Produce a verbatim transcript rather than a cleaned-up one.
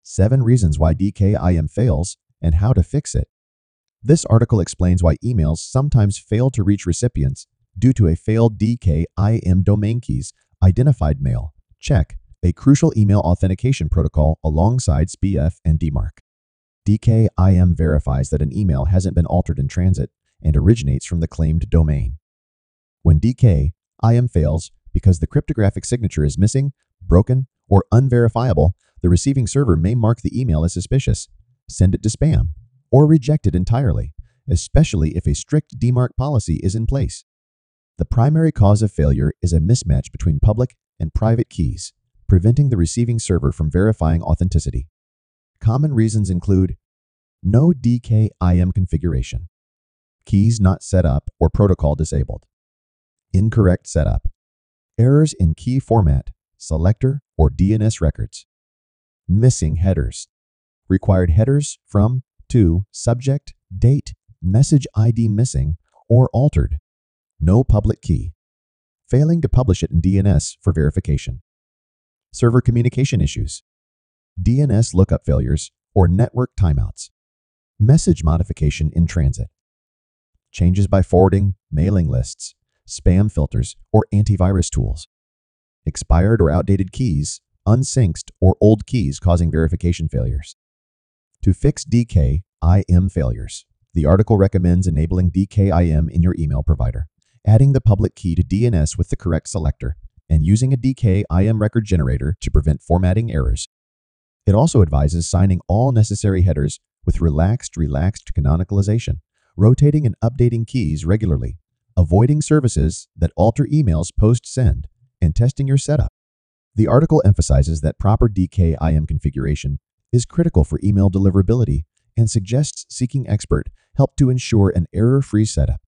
seven Reasons Why D K I M Fails and How to Fix It. This article explains why emails sometimes fail to reach recipients due to a failed D K I M domain keys. Identified mail. Check. A crucial email authentication protocol alongside S P F and D MARC. D K I M verifies that an email hasn't been altered in transit and originates from the claimed domain. When D K I M fails because the cryptographic signature is missing, broken, or unverifiable, the receiving server may mark the email as suspicious, send it to spam, or reject it entirely, especially if a strict D MARC policy is in place. The primary cause of failure is a mismatch between public and private keys, preventing the receiving server from verifying authenticity. Common reasons include no D K I M configuration, keys not set up or protocol disabled, incorrect setup, errors in key format, selector, or D N S records, missing headers, required headers from, to, subject, date, message I D missing or altered, no public key, failing to publish it in D N S for verification, server communication issues, D N S lookup failures or network timeouts, message modification in transit, changes by forwarding, mailing lists, spam filters, or antivirus tools, expired or outdated keys, unsynced, or old keys causing verification failures. To fix D K I M failures, the article recommends enabling D K I M in your email provider, adding the public key to D N S with the correct selector, and using a D K I M record generator to prevent formatting errors. It also advises signing all necessary headers with relaxed, relaxed canonicalization, rotating and updating keys regularly, avoiding services that alter emails post-send, and testing your setup. The article emphasizes that proper D K I M configuration is critical for email deliverability and suggests seeking expert help to ensure an error-free setup.